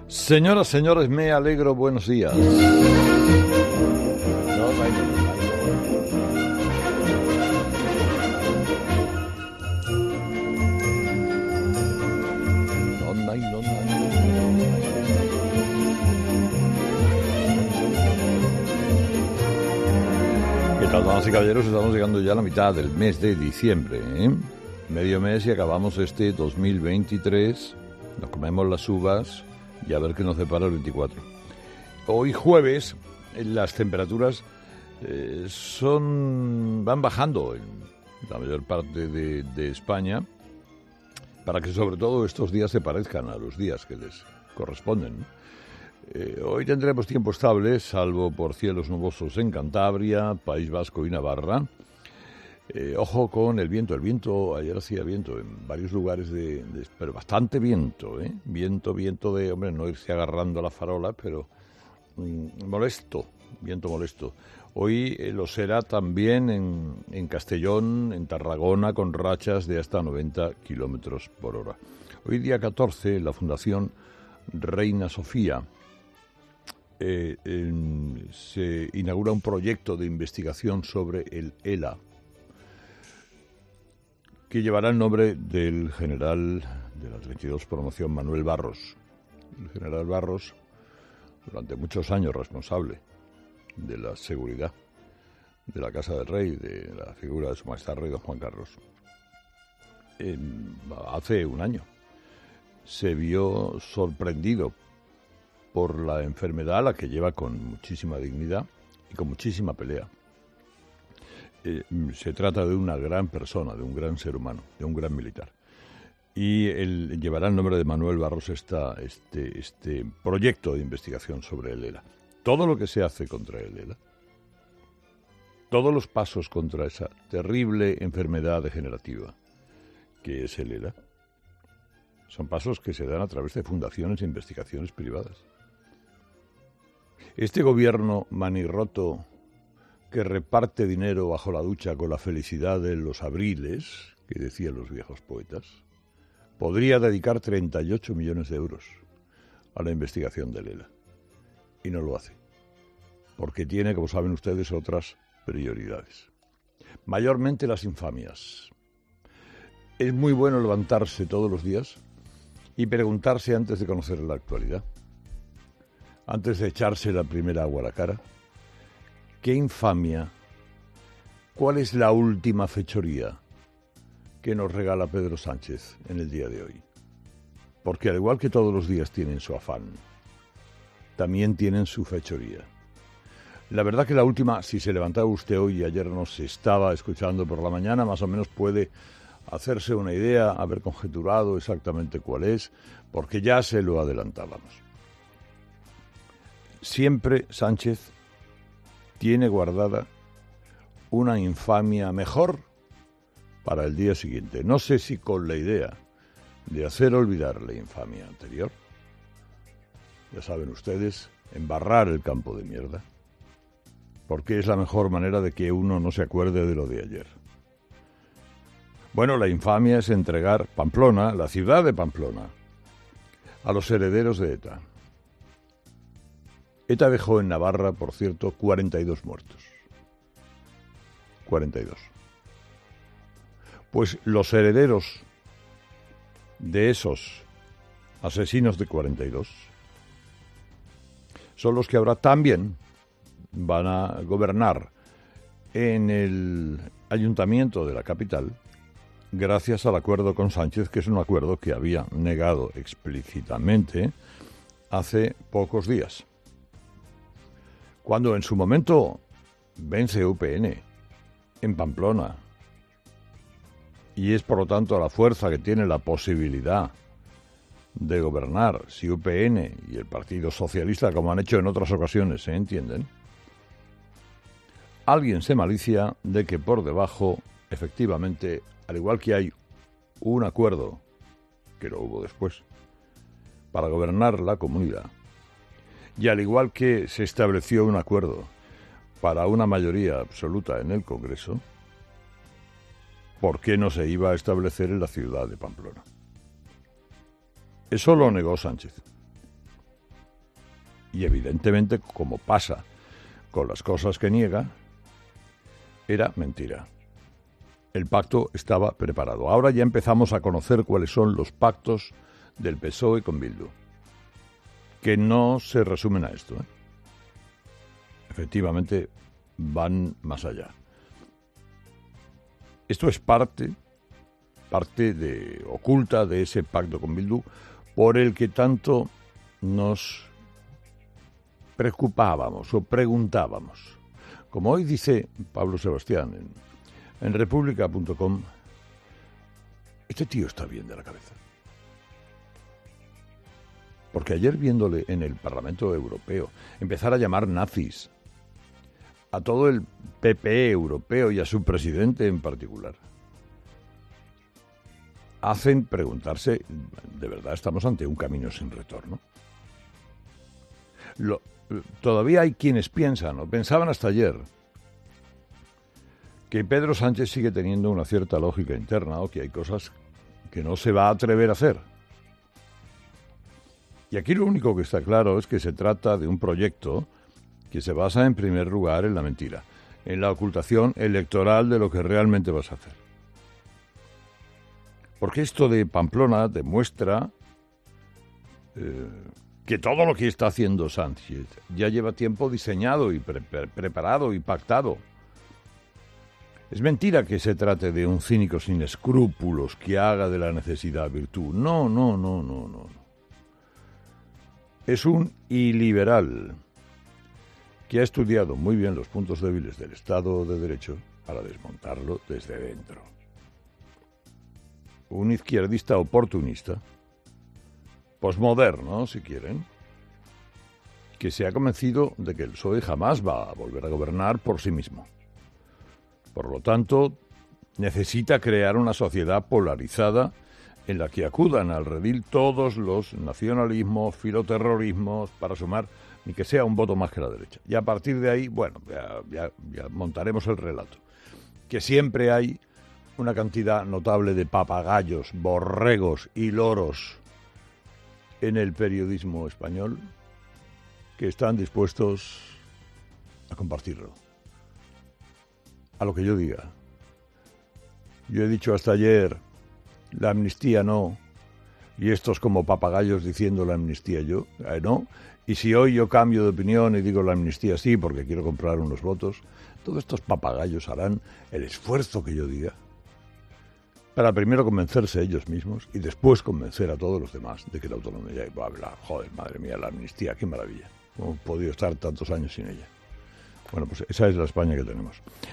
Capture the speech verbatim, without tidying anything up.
Señoras, señores, me alegro, buenos días. No, no hay, no, no hay. No, no hay, no, no hay. ¿Qué tal, damas y caballeros? Estamos llegando ya a la mitad del mes de diciembre, ¿eh? Medio mes y acabamos este dos mil veintitrés. Nos comemos las uvas y a ver qué nos depara el veinticuatro. Hoy jueves las temperaturas eh, son van bajando en la mayor parte de, de España para que sobre todo estos días se parezcan a los días que les corresponden. Eh, hoy tendremos tiempo estable, salvo por cielos nubosos en Cantabria, País Vasco y Navarra. Eh, ojo con el viento. El viento, ayer hacía viento en varios lugares, de, de pero bastante viento, ¿eh? Viento, viento de, hombre, no irse agarrando a la farola, pero mmm, molesto, viento molesto. Hoy eh, lo será también en, en Castellón, en Tarragona, con rachas de hasta noventa kilómetros por hora. Hoy día catorce, la Fundación Reina Sofía eh, en, se inaugura un proyecto de investigación sobre el ELA, que llevará el nombre del general de la treinta y dos Promoción, Manuel Barros. El general Barros, durante muchos años responsable de la seguridad de la Casa del Rey, de la figura de su majestad Rey Don Juan Carlos. Eh, hace un año se vio sorprendido por la enfermedad, a la que lleva con muchísima dignidad y con muchísima pelea. Eh, se trata de una gran persona, de un gran ser humano, de un gran militar. Y él llevará el nombre de Manuel Barros esta, este, este proyecto de investigación sobre el ELA. Todo lo que se hace contra el ELA, todos los pasos contra esa terrible enfermedad degenerativa que es el ELA, son pasos que se dan a través de fundaciones e investigaciones privadas. Este gobierno manirroto que reparte dinero bajo la ducha con la felicidad de los abriles, que decían los viejos poetas, podría dedicar treinta y ocho millones de euros a la investigación del ELA. Y no lo hace, porque tiene, como saben ustedes, otras prioridades. Mayormente las infamias. Es muy bueno levantarse todos los días y preguntarse antes de conocer la actualidad, antes de echarse la primera agua a la cara, ¿qué infamia? ¿Cuál es la última fechoría que nos regala Pedro Sánchez en el día de hoy? Porque al igual que todos los días tienen su afán, también tienen su fechoría. La verdad que la última, si se levantaba usted hoy y ayer nos estaba escuchando por la mañana, más o menos puede hacerse una idea, haber conjeturado exactamente cuál es, porque ya se lo adelantábamos. Siempre Sánchez tiene guardada una infamia mejor para el día siguiente. No sé si con la idea de hacer olvidar la infamia anterior, ya saben ustedes, embarrar el campo de mierda, porque es la mejor manera de que uno no se acuerde de lo de ayer. Bueno, la infamia es entregar Pamplona, la ciudad de Pamplona, a los herederos de ETA. ETA dejó en Navarra, por cierto, cuarenta y dos muertos. cuarenta y dos. Pues los herederos de esos asesinos de cuarenta y dos son los que ahora también van a gobernar en el ayuntamiento de la capital, gracias al acuerdo con Sánchez, que es un acuerdo que había negado explícitamente hace pocos días. Cuando en su momento vence U P N en Pamplona y es por lo tanto la fuerza que tiene la posibilidad de gobernar, si U P N y el Partido Socialista, como han hecho en otras ocasiones, se entienden, alguien se malicia de que por debajo, efectivamente, al igual que hay un acuerdo, que lo hubo después, para gobernar la comunidad, y al igual que se estableció un acuerdo para una mayoría absoluta en el Congreso, ¿por qué no se iba a establecer en la ciudad de Pamplona? Eso lo negó Sánchez. Y evidentemente, como pasa con las cosas que niega, era mentira. El pacto estaba preparado. Ahora ya empezamos a conocer cuáles son los pactos del P S O E con Bildu, que no se resumen a esto, ¿eh? Efectivamente, van más allá. Esto es parte, parte de, oculta de ese pacto con Bildu, por el que tanto nos preocupábamos o preguntábamos. Como hoy dice Pablo Sebastián en, en república punto com, este tío está bien de la cabeza. Porque ayer viéndole en el Parlamento Europeo empezar a llamar nazis a todo el P P europeo y a su presidente en particular, hacen preguntarse, ¿de verdad estamos ante un camino sin retorno? Lo, todavía hay quienes piensan, o pensaban hasta ayer, que Pedro Sánchez sigue teniendo una cierta lógica interna o que hay cosas que no se va a atrever a hacer. Y aquí lo único que está claro es que se trata de un proyecto que se basa en primer lugar en la mentira, en la ocultación electoral de lo que realmente vas a hacer. Porque esto de Pamplona demuestra eh, que todo lo que está haciendo Sánchez ya lleva tiempo diseñado y pre- pre- preparado y pactado. Es mentira que se trate de un cínico sin escrúpulos que haga de la necesidad virtud. No, no, no, no, no. Es un iliberal que ha estudiado muy bien los puntos débiles del Estado de Derecho para desmontarlo desde dentro. Un izquierdista oportunista, posmoderno, si quieren, que se ha convencido de que el P S O E jamás va a volver a gobernar por sí mismo. Por lo tanto, necesita crear una sociedad polarizada en la que acudan al redil todos los nacionalismos, filoterrorismos, para sumar ni que sea un voto más que la derecha. Y a partir de ahí, bueno, ya, ya, ya montaremos el relato. Que siempre hay una cantidad notable de papagayos, borregos y loros en el periodismo español que están dispuestos a compartirlo. A lo que yo diga. Yo he dicho hasta ayer, la amnistía no, y estos como papagayos diciendo la amnistía yo, eh, no. Y si hoy yo cambio de opinión y digo la amnistía sí porque quiero comprar unos votos, todos estos papagayos harán el esfuerzo que yo diga para primero convencerse ellos mismos y después convencer a todos los demás de que la autonomía va a hablar. Joder, madre mía, la amnistía, qué maravilla. ¿Cómo he podido estar tantos años sin ella? Bueno, pues esa es la España que tenemos.